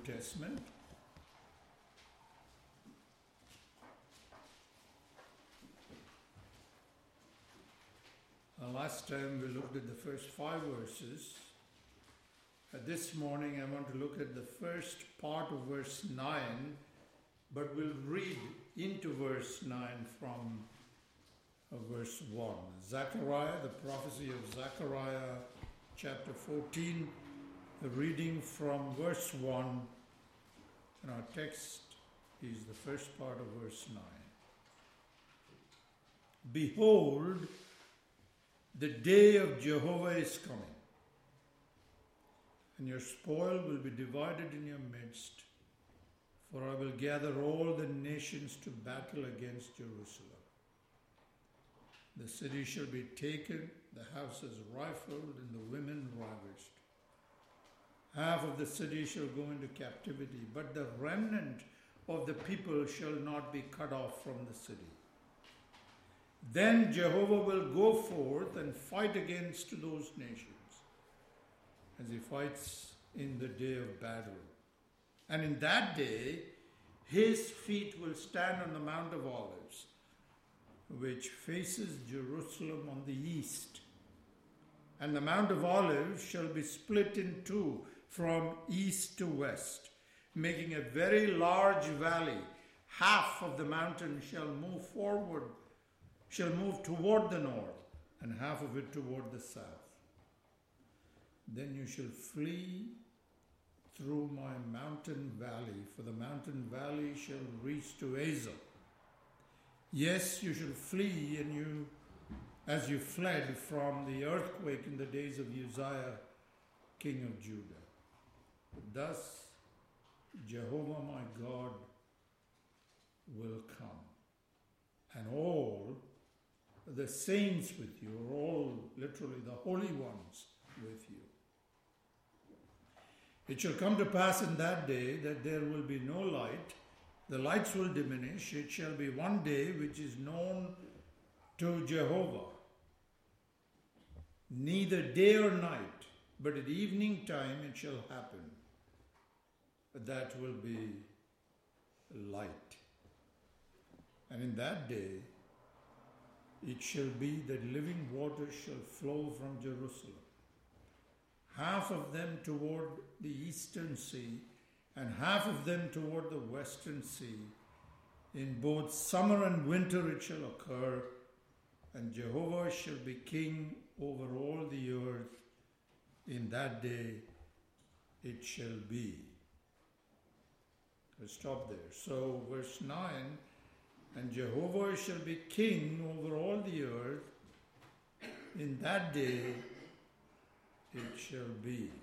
Old Testament. Last time we looked at the first 5 verses. This morning I want to look at the first part of verse 9, but we'll read into verse 9 from verse 1. Zechariah, the prophecy of Zechariah, chapter 14, the reading from verse 1, and our text is the first part of verse 9. Behold, the day of Jehovah is coming, and your spoil will be divided in your midst, for I will gather all the nations to battle against Jerusalem. The city shall be taken, the houses rifled, and the women ravished. Half of the city shall go into captivity, but the remnant of the people shall not be cut off from the city. Then Jehovah will go forth and fight against those nations, as he fights in the day of battle. And in that day, his feet will stand on the Mount of Olives, which faces Jerusalem on the east. And the Mount of Olives shall be split in two from east to west, making a very large valley. Half of the mountain shall move toward the north, and half of it toward the south. Then you shall flee through my mountain valley, for the mountain valley shall reach to Azal. Yes, you shall flee, as you fled from the earthquake in the days of Uzziah, king of Judah. Thus Jehovah my God will come, and all the saints with you, or all, literally the holy ones with you. It shall come to pass in that day that there will be no light. The lights will diminish. It shall be one day which is known to Jehovah, neither day or night, but at evening time it shall happen. That will be light. And in that day it shall be that living waters shall flow from Jerusalem, half of them toward the eastern sea, and half of them toward the western sea. In both summer and winter it shall occur, and Jehovah shall be king over all the earth. In that day it shall be. Let's stop there. So verse 9, and Jehovah shall be king over all the earth. In that day it shall be.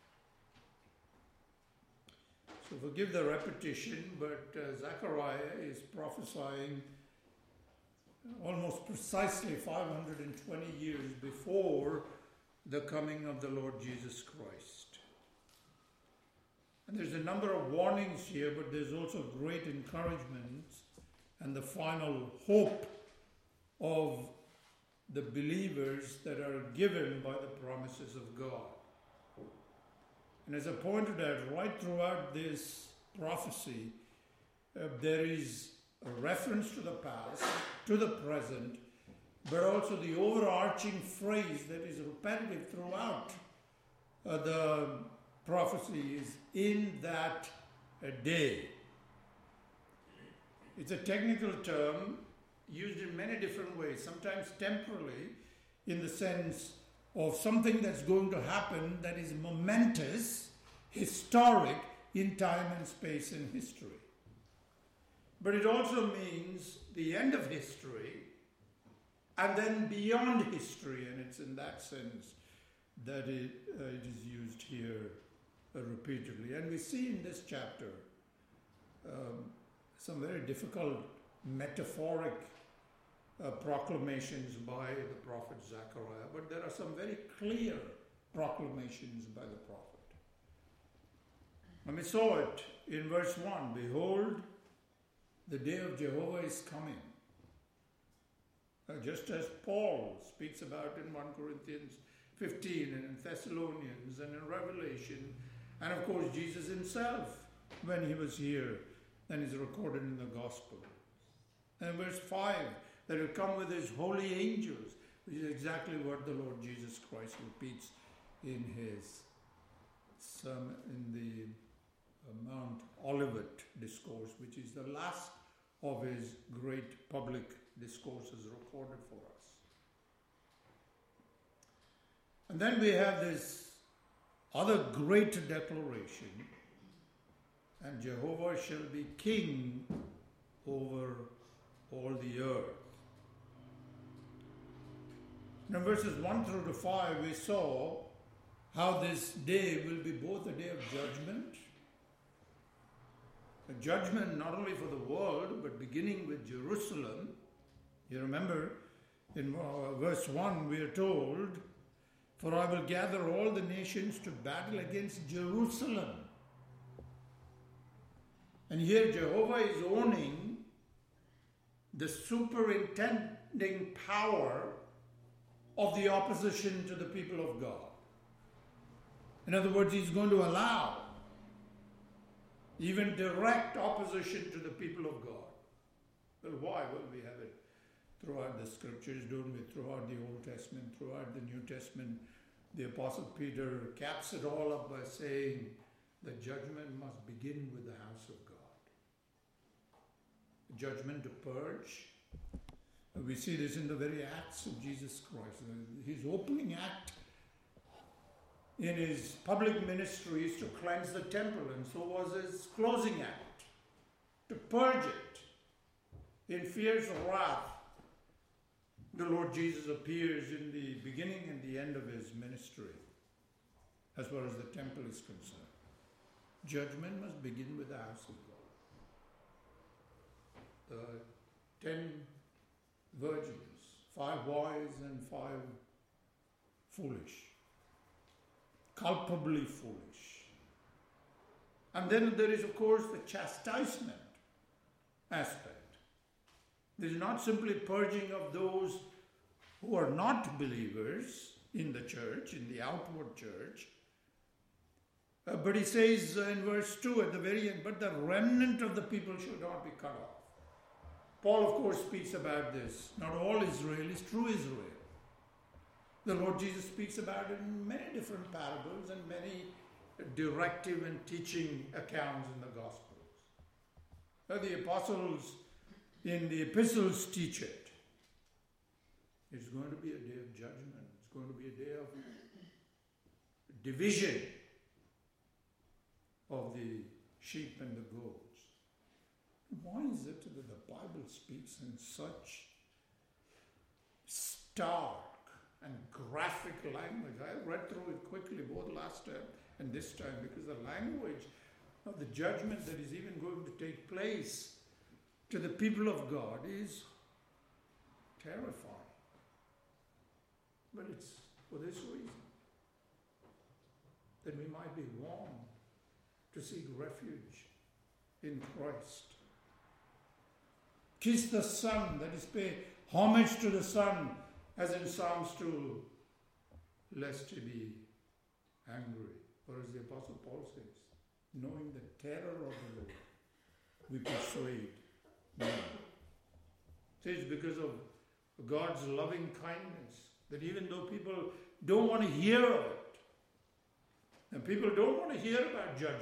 So forgive the repetition, but Zechariah is prophesying almost precisely 520 years before the coming of the Lord Jesus Christ. And there's a number of warnings here, but there's also great encouragement and the final hope of the believers that are given by the promises of God. And as I pointed out, right throughout this prophecy, there is a reference to the past, to the present, but also the overarching phrase that is repetitive throughout the prophecy is in that day. It's a technical term used in many different ways, sometimes temporally, in the sense of something that's going to happen that is momentous, historic in time and space and history. But it also means the end of history and then beyond history, and it's in that sense that it is used here repeatedly. And we see in this chapter some very difficult metaphoric proclamations by the prophet Zechariah, but there are some very clear proclamations by the prophet. And we saw it in verse 1. Behold, the day of Jehovah is coming. Just as Paul speaks about in 1 Corinthians 15 and in Thessalonians and in Revelation, and of course Jesus himself when he was here than is recorded in the Gospel. And verse 5, that he'll come with his holy angels, which is exactly what the Lord Jesus Christ repeats in his sermon, in the Mount Olivet discourse, which is the last of his great public discourses recorded for us. And then we have this other great declaration, and Jehovah shall be king over all the earth. In verses 1 through to 5, we saw how this day will be both a day of judgment, a judgment not only for the world, but beginning with Jerusalem. You remember, in verse 1, we are told, "For I will gather all the nations to battle against Jerusalem." And here Jehovah is owning the superintending power of the opposition to the people of God. In other words, he's going to allow even direct opposition to the people of God. Well, why? Well, we have it throughout the scriptures, don't we? Throughout the Old Testament, throughout the New Testament. The Apostle Peter caps it all up by saying the judgment must begin with the house of God. Judgment to purge. We see this in the very acts of Jesus Christ. His opening act in his public ministry is to cleanse the temple, and so was his closing act, to purge it. In fierce wrath, the Lord Jesus appears in the beginning and the end of his ministry, as far as the temple is concerned. Judgment must begin with the house of God. The 10 virgins, 5 wise and 5 foolish, culpably foolish. And then there is, of course, the chastisement aspect. This is not simply purging of those who are not believers in the church, in the outward church. But he says in verse 2 at the very end, "But the remnant of the people shall not be cut off." Paul, of course, speaks about this. Not all Israel is true Israel. The Lord Jesus speaks about it in many different parables and many directive and teaching accounts in the Gospels. The apostles in the epistles teach it. It's going to be a day of judgment. It's going to be a day of division of the sheep and the goats. Why is it that the Bible speaks in such stark and graphic language? I read through it quickly both last time and this time, because the language of the judgment that is even going to take place to the people of God is terrifying. But it's for this reason, that we might be warned to seek refuge in Christ. Kiss the Son, that is, pay homage to the Son, as in Psalms 2, lest he be angry. Or as the Apostle Paul says, knowing the terror of the Lord, we persuade men. So it's because of God's loving kindness that even though people don't want to hear of it, and people don't want to hear about judgment,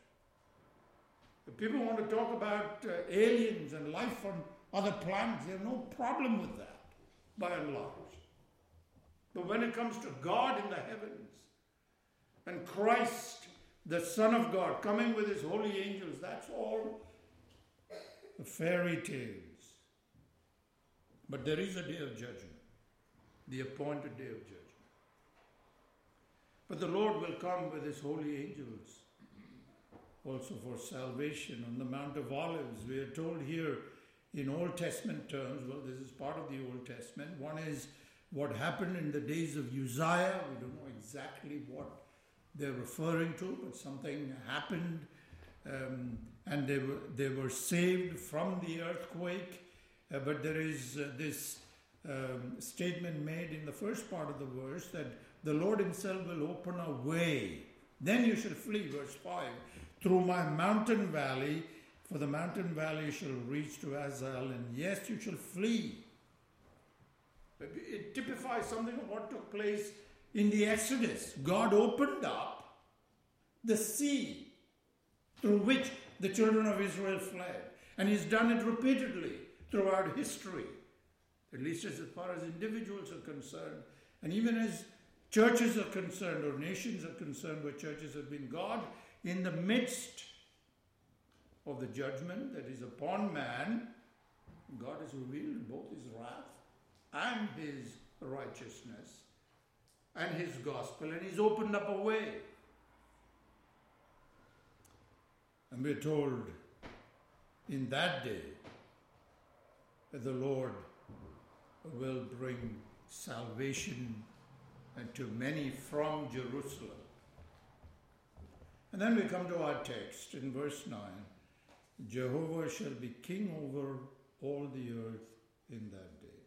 if people want to talk about aliens and life on other planets, they have no problem with that, by and large. But when it comes to God in the heavens, and Christ, the Son of God, coming with his holy angels, that's all fairy tales. But there is a day of judgment, the appointed day of judgment. But the Lord will come with his holy angels also for salvation. On the Mount of Olives, we are told here in Old Testament terms, well, this is part of the Old Testament. One is what happened in the days of Uzziah. We don't know exactly what they're referring to, but something happened, and they were saved from the earthquake. But there is this statement made in the first part of the verse that the Lord himself will open a way Then you shall flee, verse 5, through my mountain valley, for the mountain valley shall reach to Azal, and yes, you shall flee. It typifies something of what took place in the Exodus. God opened up the sea through which the children of Israel fled. And He's done it repeatedly throughout history, at least as far as individuals are concerned, and even as churches are concerned or nations are concerned, where churches have been. God, in the midst of the judgment that is upon man, God has revealed both His wrath and His righteousness and His gospel, and He's opened up a way. And we're told in that day that the Lord will bring salvation to many from Jerusalem. And then we come to our text in verse 9. Jehovah shall be king over all the earth in that day.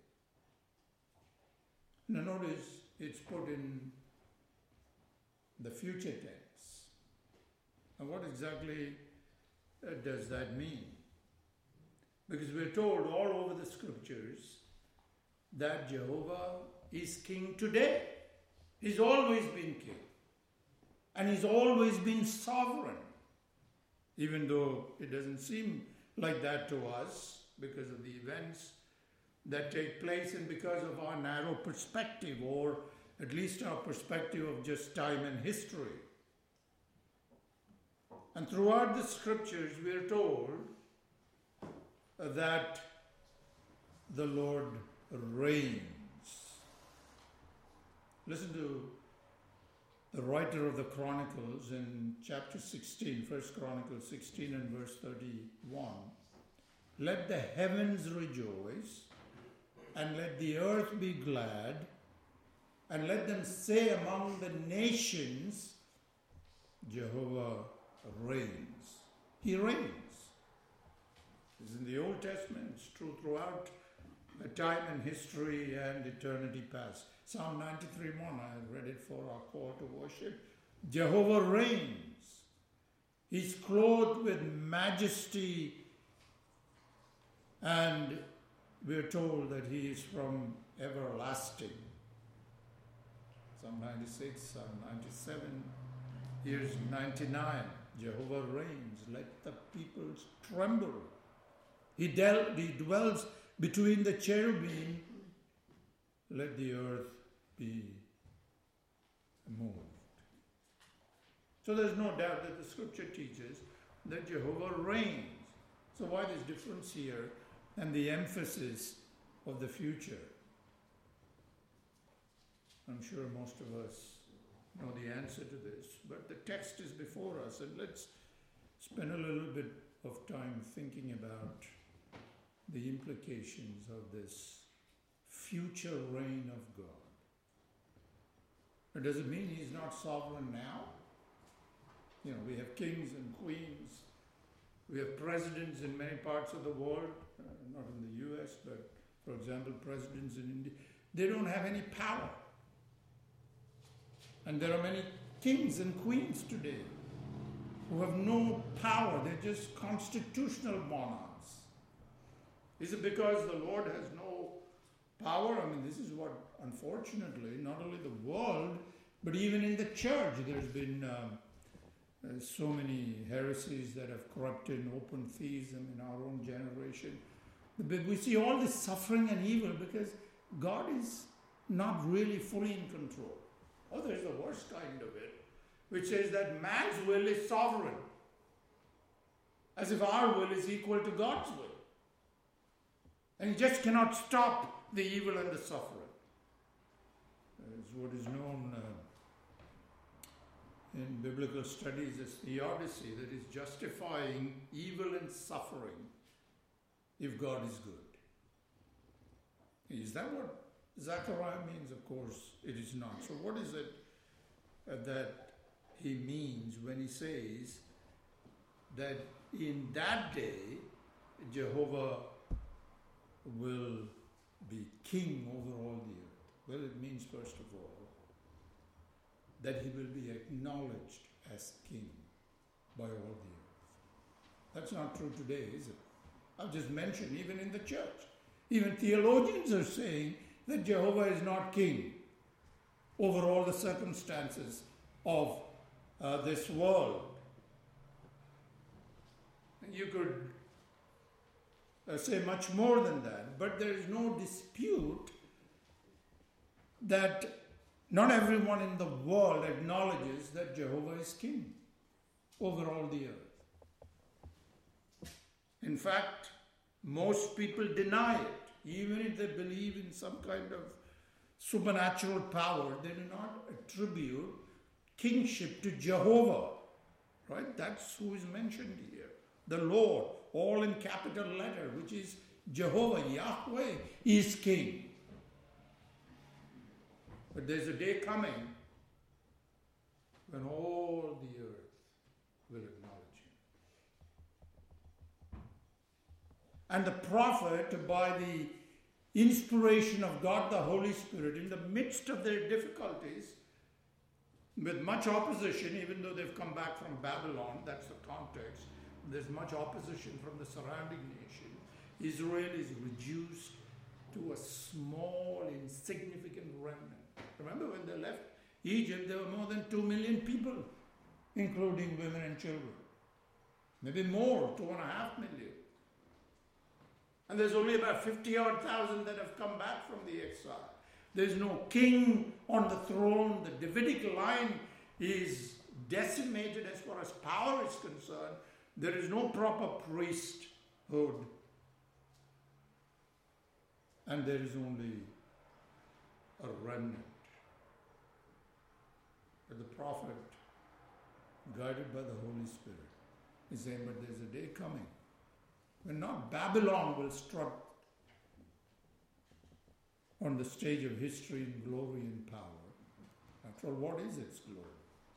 Now notice it's put in the future tense. And what exactly does that mean? Because we're told all over the scriptures that Jehovah is king today. He's always been king. And He's always been sovereign. Even though it doesn't seem like that to us because of the events that take place and because of our narrow perspective, or at least our perspective of just time and history. And throughout the scriptures we are told that the Lord reigns. Listen to the writer of the Chronicles in chapter 16, 1 Chronicles 16 and verse 31. Let the heavens rejoice, and let the earth be glad, and let them say among the nations, Jehovah reigns. He reigns. It's in the Old Testament. It's true throughout time and history and eternity past. Psalm 93:1, I read it for our call to worship. Jehovah reigns. He's clothed with majesty, and we're told that He is from everlasting. Psalm 96, Psalm 97, here's 99. Jehovah reigns. Let the peoples tremble. He dwells between the cherubim. Let the earth be moved. So there's no doubt that the scripture teaches that Jehovah reigns. So why this difference here and the emphasis of the future? I'm sure most of us know the answer to this, but the text is before us, and let's spend a little bit of time thinking about the implications of this future reign of God. Does it mean He's not sovereign now? You know, we have kings and queens. We have presidents in many parts of the world, not in the US, but for example, presidents in India. They don't have any power. And there are many kings and queens today who have no power. They're just constitutional monarchs. Is it because the Lord has no power? I mean, this is what, unfortunately, not only the world, but even in the church, there's been so many heresies that have corrupted open theism in our own generation. But we see all this suffering and evil because God is not really fully in control. Oh, there's the worst kind of it, which says that man's will is sovereign, as if our will is equal to God's will. And He just cannot stop the evil and the suffering. It's what is known in biblical studies as theodicy, that is justifying evil and suffering if God is good. Is that what Zechariah means? Of course, it is not. So what is it that he means when he says that in that day Jehovah will be king over all the earth? Well, it means, first of all, that He will be acknowledged as king by all the earth. That's not true today, is it? I've just mentioned, even in the church, even theologians are saying that Jehovah is not king over all the circumstances of this world. And you could say much more than that, but there is no dispute that not everyone in the world acknowledges that Jehovah is king over all the earth. In fact, most people deny it. Even if they believe in some kind of supernatural power, they do not attribute kingship to Jehovah. Right? That's who is mentioned here. The Lord, all in capital letter, which is Jehovah, Yahweh, is king. But there's a day coming when all the earth will acknowledge him. And the prophet, by the inspiration of God the Holy Spirit, in the midst of their difficulties, with much opposition, even though they've come back from Babylon, that's the context, there's much opposition from the surrounding nation. Israel is reduced to a small, insignificant remnant. Remember when they left Egypt, there were more than 2 million people, including women and children. Maybe more, 2.5 million. And there's only about 50-odd thousand that have come back from the exile. There's no king on the throne. The Davidic line is decimated as far as power is concerned. There is no proper priesthood. And there is only a remnant. But the prophet, guided by the Holy Spirit, is saying, but there's a day coming when not Babylon will strut on the stage of history in glory and power. After all, what is its glory?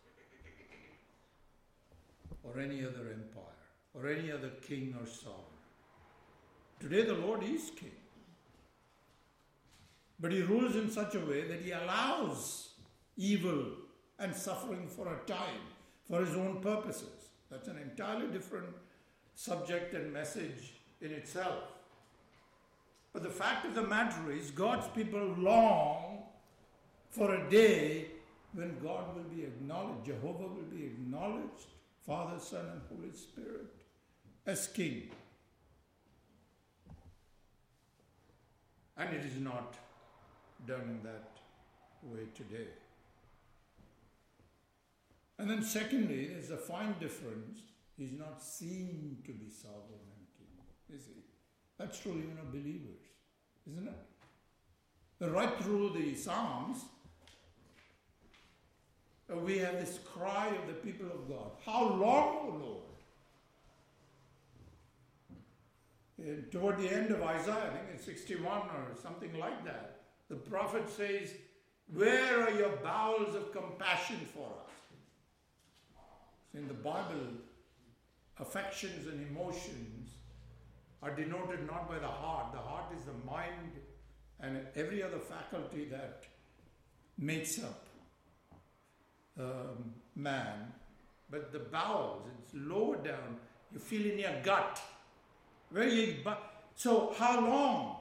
Or any other empire, or any other king or sovereign. Today the Lord is king. But he rules in such a way that he allows evil and suffering for a time, for his own purposes. That's an entirely different subject and message in itself. But the fact of the matter is, God's people long for a day when God will be acknowledged, Jehovah will be acknowledged, Father, Son, and Holy Spirit, as king. And it is not done in that way today. And then secondly, there's a fine difference. He's not seen to be sovereign and king, is he? That's true even of believers, isn't it? Right through the Psalms, we have this cry of the people of God. How long, O Lord? And toward the end of Isaiah, I think it's 61 or something like that, the prophet says, where are your bowels of compassion for us? In the Bible, affections and emotions are denoted not by the heart. The heart is the mind and every other faculty that makes up man. But the bowels, it's lower down. You feel in your gut. So how long?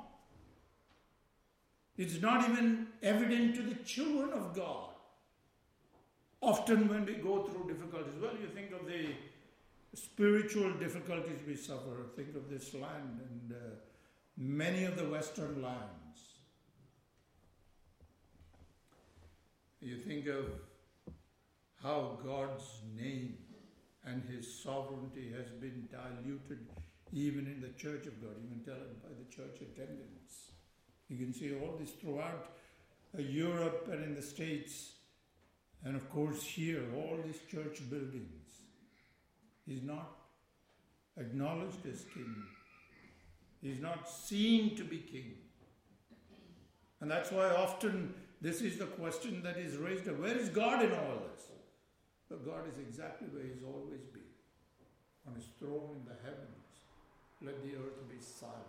It's not even evident to the children of God. Often when we go through difficulties, well, you think of the spiritual difficulties we suffer. Think of this land and many of the Western lands. You think of how God's name and his sovereignty has been diluted even in the Church of God. You can tell it by the church attendance. You can see all this throughout Europe and in the States. And of course here, all these church buildings. He's not acknowledged as king. He's not seen to be king. And that's why often this is the question that is raised. Where is God in all this? But God is exactly where he's always been. On his throne in the heavens. Let the earth be silent.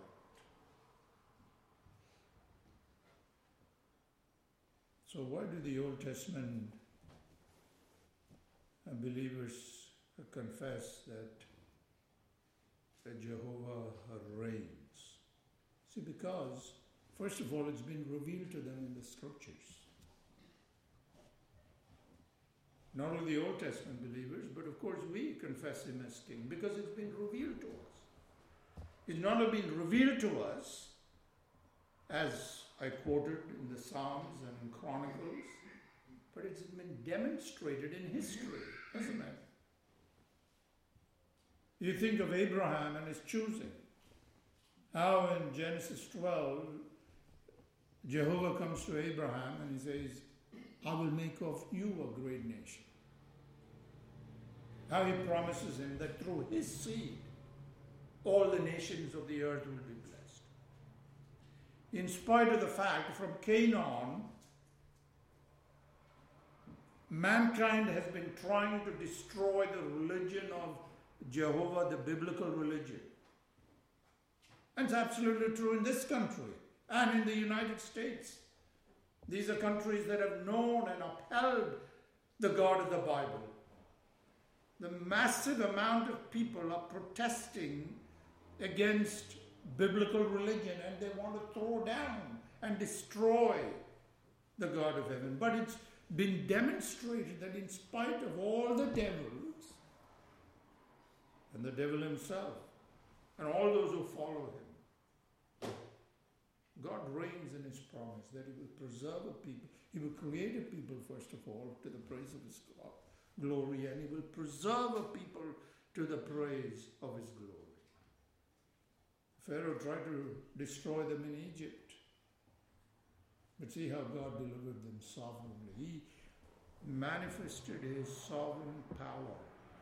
So why do the Old Testament believers confess that Jehovah reigns. See, because, first of all, it's been revealed to them in the scriptures. Not only the Old Testament believers, but of course we confess Him as King because it's been revealed to us. It's not only been revealed to us, as I quoted in the Psalms and in Chronicles, but it's been demonstrated in history, hasn't it? You think of Abraham and his choosing. How in Genesis 12, Jehovah comes to Abraham and He says, I will make of you a great nation. How He promises him that through his seed, all the nations of the earth will be blessed. In spite of the fact, from Cain on, mankind has been trying to destroy the religion of Jehovah, the biblical religion. And it's absolutely true in this country and in the United States. These are countries that have known and upheld the God of the Bible. The massive amount of people are protesting against biblical religion and they want to throw down and destroy the God of heaven. But it's been demonstrated that in spite of all the devils and the devil himself and all those who follow him, God reigns in His promise that He will preserve a people. He will create a people, first of all, to the praise of His glory, and He will preserve a people to the praise of His glory. Pharaoh tried to destroy them in Egypt, but see how God delivered them sovereignly. He manifested His sovereign power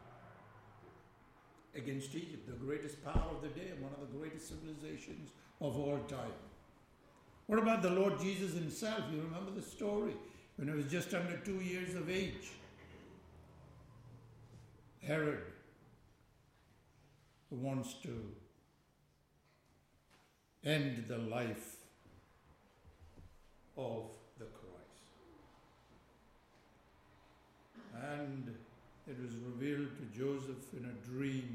against Egypt, the greatest power of the day, one of the greatest civilizations of all time. What about the Lord Jesus Himself? You remember the story when He was just under 2 years of age. Herod, who wants to end the life of the Christ. And it was revealed to Joseph in a dream,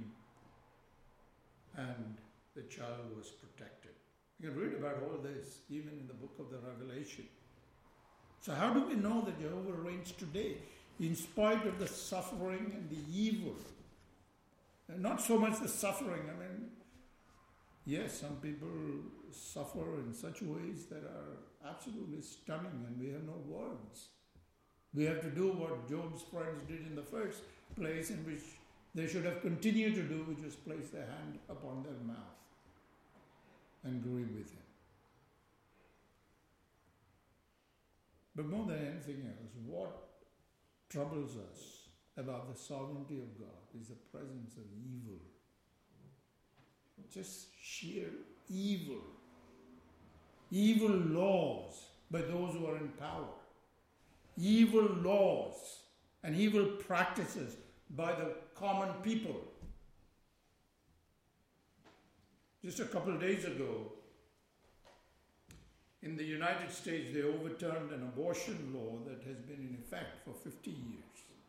and the child was protected. You can read about all this even in the book of the Revelation. So how do we know that Jehovah reigns today in spite of the suffering and the evil? And not so much the suffering. I mean, yes, some people suffer in such ways that are absolutely stunning and we have no words. We have to do what Job's friends did in the first place, in which they should have continued to do, which was place their hand upon their mouth and grieve with Him. But more than anything else, what troubles us about the sovereignty of God is the presence of evil. Just sheer evil. Evil laws by those who are in power. Evil laws and evil practices by the common people. Just a couple of days ago, in the United States, they overturned an abortion law that has been in effect for 50 years.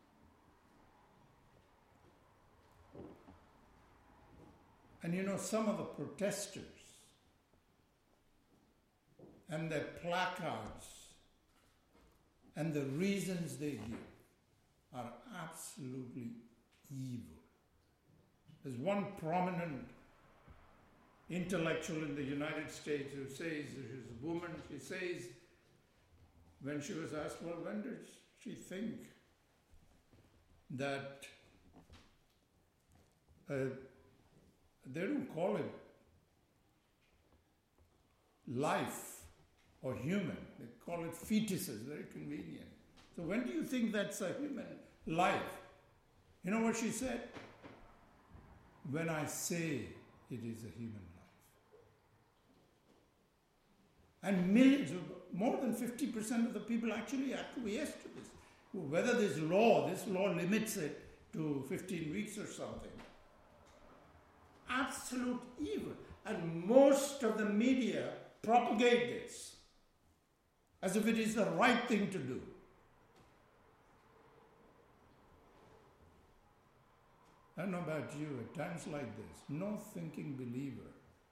And you know, some of the protesters and their placards and the reasons they give are absolutely evil. There's one prominent intellectual in the United States who says, she's a woman, she says, when she was asked, well, when did she think that they don't call it life or human, they call it fetuses, very convenient. So when do you think that's a human life? You know what she said? When I say it is a human life. And millions, more than 50% of the people actually acquiesce to this. Whether this law limits it to 15 weeks or something. Absolute evil. And most of the media propagate this as if it is the right thing to do. I don't know about you, at times like this, no thinking believer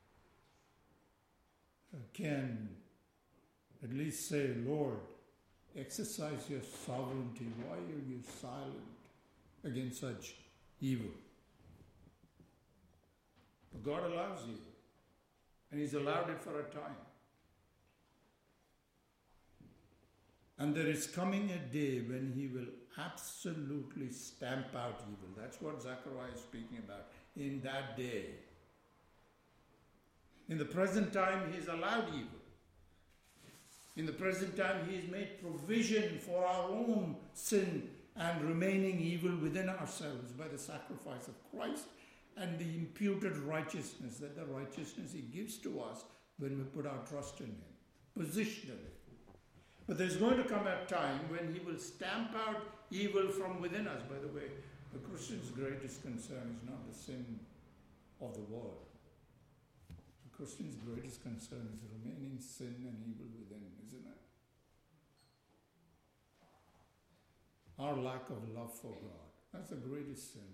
can at least say, Lord, exercise your sovereignty. Why are you silent against such evil? But God allows evil, and He's allowed it for a time. And there is coming a day when He will absolutely stamp out evil. That's what Zechariah is speaking about. In that day. In the present time, He's allowed evil. In the present time, He has made provision for our own sin and remaining evil within ourselves by the sacrifice of Christ and the imputed righteousness, that the righteousness He gives to us when we put our trust in Him, positionally. But there's going to come a time when He will stamp out evil from within us. By the way, the Christian's greatest concern is not the sin of the world. The Christian's greatest concern is remaining sin and evil within, isn't it? Our lack of love for God. That's the greatest sin.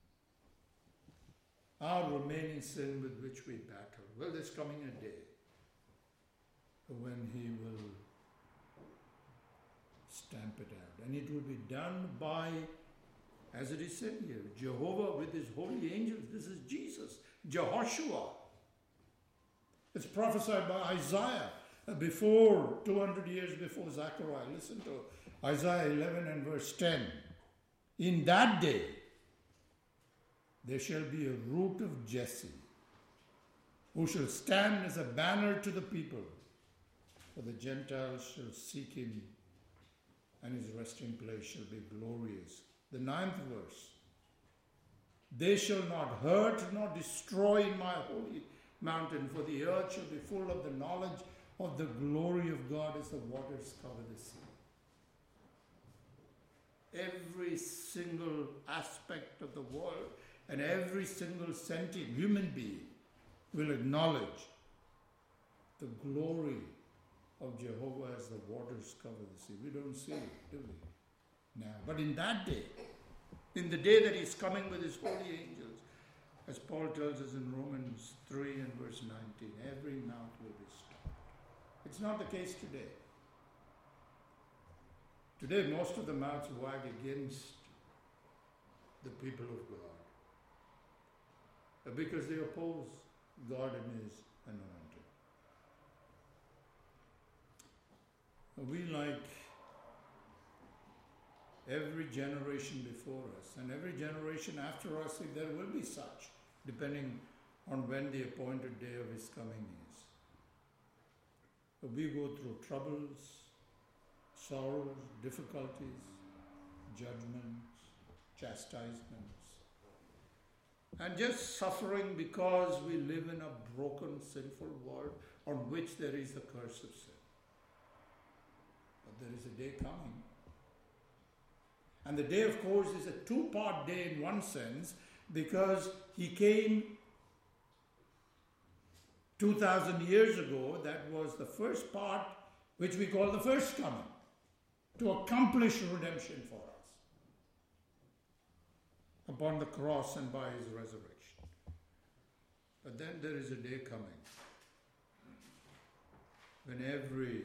Our remaining sin with which we battle. Well, there's coming a day when He will stamp it out. And it will be done by, as it is said here, Jehovah with His holy angels. This is Jesus, Jehoshua. It's prophesied by Isaiah before, 200 years before Zechariah. Listen to Isaiah 11 and verse 10. In that day, there shall be a root of Jesse, who shall stand as a banner to the people, for the Gentiles shall seek Him, and His resting place shall be glorious. The 9th verse. They shall not hurt nor destroy in my holy mountain, for the earth shall be full of the knowledge of the glory of God as the waters cover the sea. Every single aspect of the world and every single sentient human being will acknowledge the glory of Jehovah as the waters cover the sea. We don't see it, do we? Now, but in that day, in the day that He's coming with His holy angels, as Paul tells us in Romans 3 and verse 19, every mouth will be stopped. It's not the case today. Today, most of the mouths wag against the people of God because they oppose God and His anointing. We, like every generation before us and every generation after us, if there will be such, depending on when the appointed day of His coming is. We go through troubles, sorrows, difficulties, judgments, chastisements, and just suffering because we live in a broken, sinful world on which there is the curse of sin. But there is a day coming. And the day, of course, is a two-part day in one sense, because He came 2,000 years ago. That was the first part, which we call the first coming, to accomplish redemption for us upon the cross and by His resurrection. But then there is a day coming when every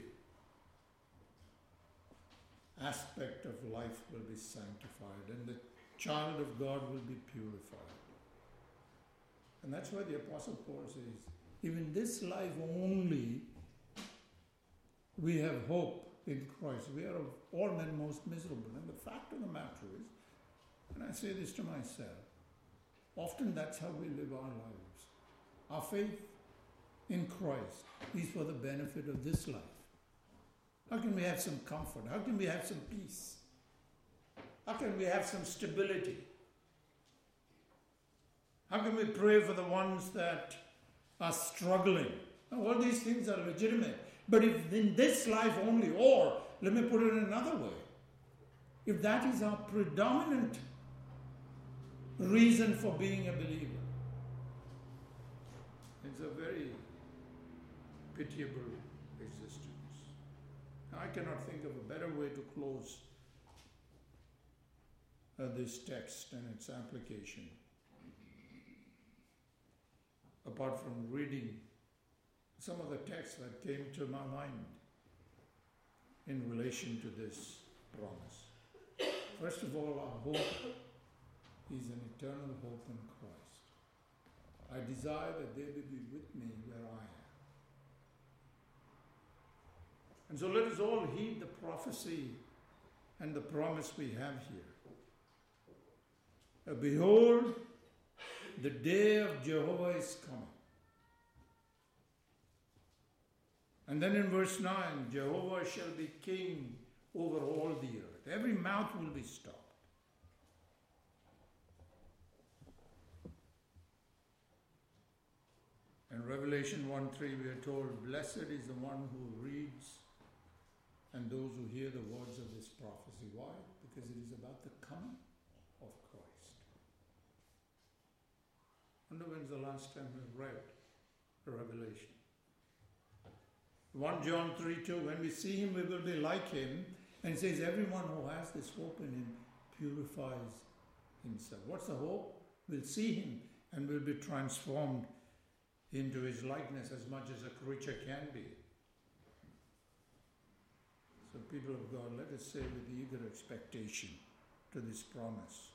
aspect of life will be sanctified and the child of God will be purified. And that's why the Apostle Paul says, even this life only, we have hope in Christ. We are of all men most miserable. And the fact of the matter is, and I say this to myself, often that's how we live our lives. Our faith in Christ is for the benefit of this life. How can we have some comfort? How can we have some peace? How can we have some stability? How can we pray for the ones that are struggling? Now, all these things are legitimate. But if in this life only, or let me put it another way, if that is our predominant reason for being a believer, it's a very pitiable existence. I cannot think of a better way to close this text and its application apart from reading some of the texts that came to my mind in relation to this promise. First of all, our hope is an eternal hope in Christ. I desire that they will be with me where I am. And so let us all heed the prophecy and the promise we have here. Behold, the day of Jehovah is coming. And then in verse 9, Jehovah shall be king over all the earth. Every mouth will be stopped. In Revelation 1:3 we are told, blessed is the one who reads and those who hear the words of this prophecy. Why? Because it is about the coming of Christ. I wonder when's the last time we read Revelation. 1 John 3:2, when we see him, we will be like him. And it says, everyone who has this hope in him purifies himself. What's the hope? We'll see him and we'll be transformed into his likeness as much as a creature can be. So people of God, let us say with eager expectation to this promise,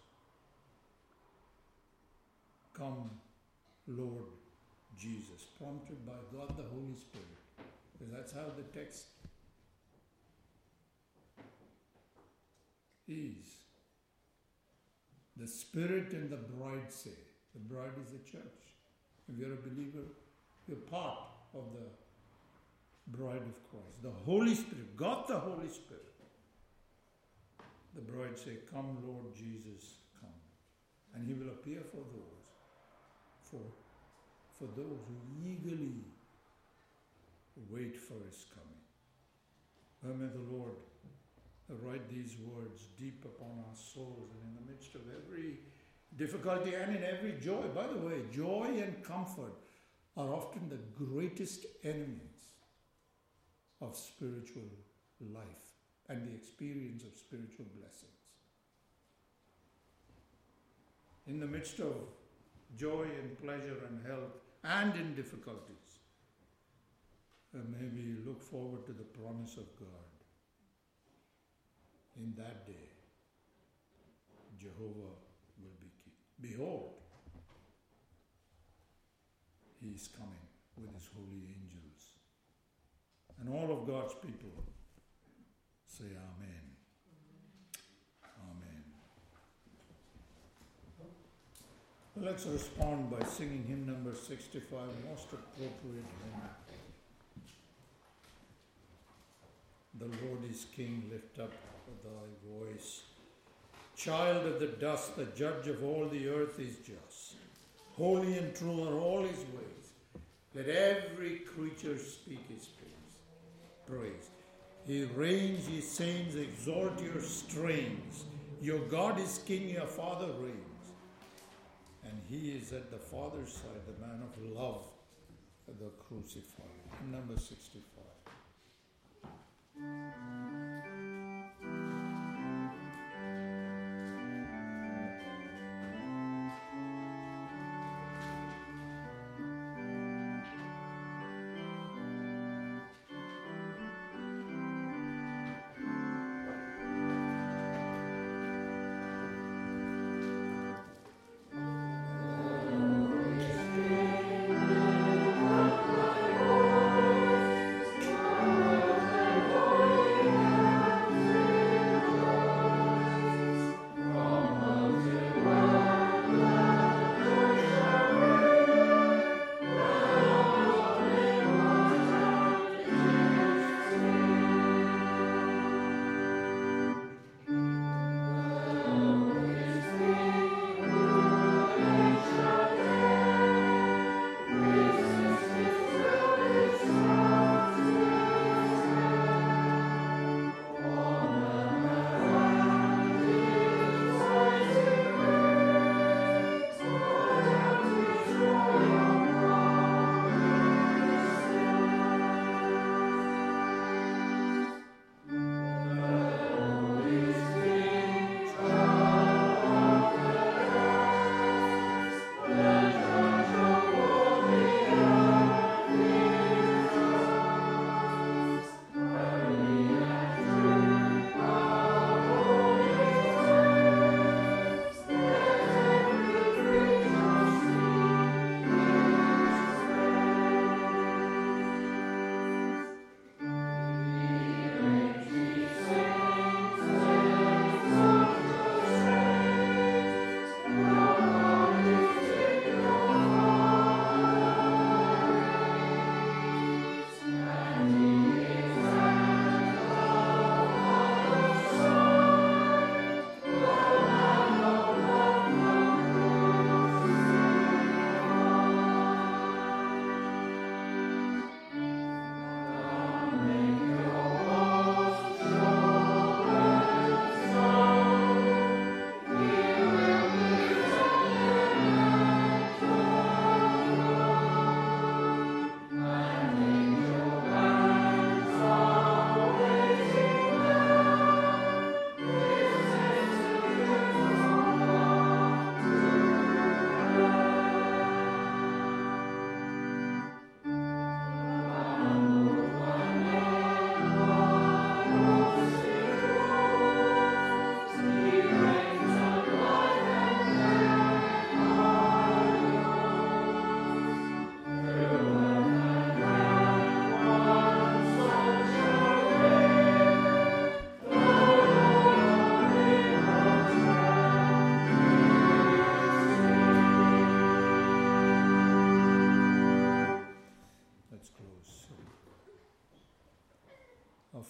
come, Lord Jesus, prompted by God the Holy Spirit. Because that's how the text is. The Spirit and the bride say. The bride is the church. If you're a believer, you're part of the bride of Christ. The Holy Spirit, God the Holy Spirit. The bride say, come Lord Jesus, come. And he will appear for those who eagerly wait for his coming. Oh, may the Lord write these words deep upon our souls and in the midst of every difficulty and in every joy. By the way, joy and comfort are often the greatest enemies of spiritual life and the experience of spiritual blessings. In the midst of joy and pleasure and health and in difficulties, may we look forward to the promise of God. In that day, Jehovah will be king. Behold, he is coming with his holy angels. And all of God's people say Amen. Amen. Well, let's respond by singing hymn number 65, most appropriate hymn. The Lord is King, lift up thy voice. Child of the dust, the judge of all the earth is just. Holy and true are all his ways. Let every creature speak his praise. He reigns, ye saints, exalt your strains. Your God is King, your Father reigns. And he is at the Father's side, the man of love, the crucified. Number 65. Thank you.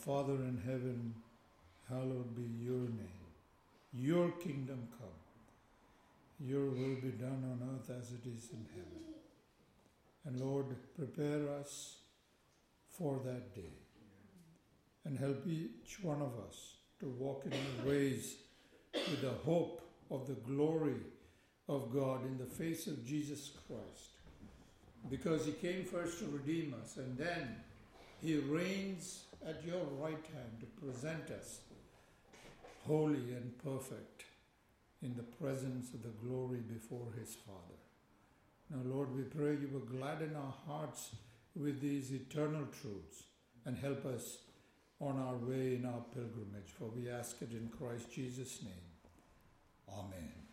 Father in heaven, hallowed be your name. Your kingdom come. Your will be done on earth as it is in heaven. And Lord, prepare us for that day. And help each one of us to walk in your ways with the hope of the glory of God in the face of Jesus Christ. Because he came first to redeem us, and then he reigns at your right hand to present us holy and perfect in the presence of the glory before his Father. Now, Lord, we pray you will gladden our hearts with these eternal truths and help us on our way in our pilgrimage, for we ask it in Christ Jesus' name. Amen.